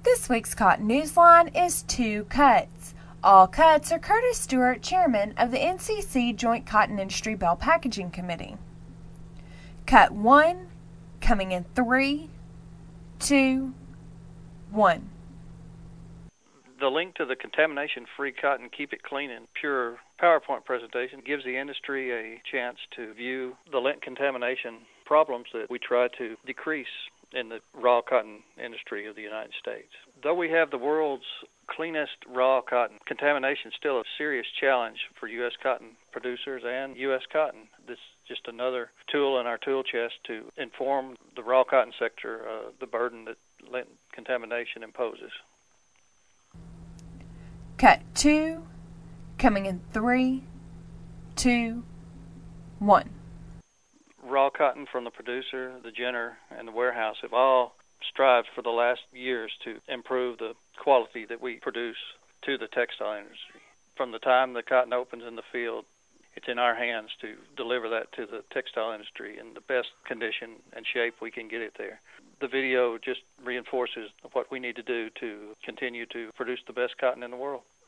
This week's Cotton Newsline is Two Cuts. All cuts are Curtis Stewart, chairman of the NCC Joint Cotton Industry Bell Packaging Committee. Cut 1, coming in 3, 2, 1. The link to the contamination-free cotton, keep it clean and pure PowerPoint presentation gives the industry a chance to view the lint contamination problems that we try to decrease in the raw cotton industry of the United States. Though we have the world's cleanest raw cotton, contamination is still a serious challenge for U.S. cotton producers and U.S. cotton. This is just another tool in our tool chest to inform the raw cotton sector the burden that lint contamination imposes. Cut 2, coming in 3, 2, 1. Raw cotton from the producer, the ginner, and the warehouse have all strived for the last years to improve the quality that we produce to the textile industry. From the time the cotton opens in the field, it's in our hands to deliver that to the textile industry in the best condition and shape we can get it there. The video just reinforces what we need to do to continue to produce the best cotton in the world.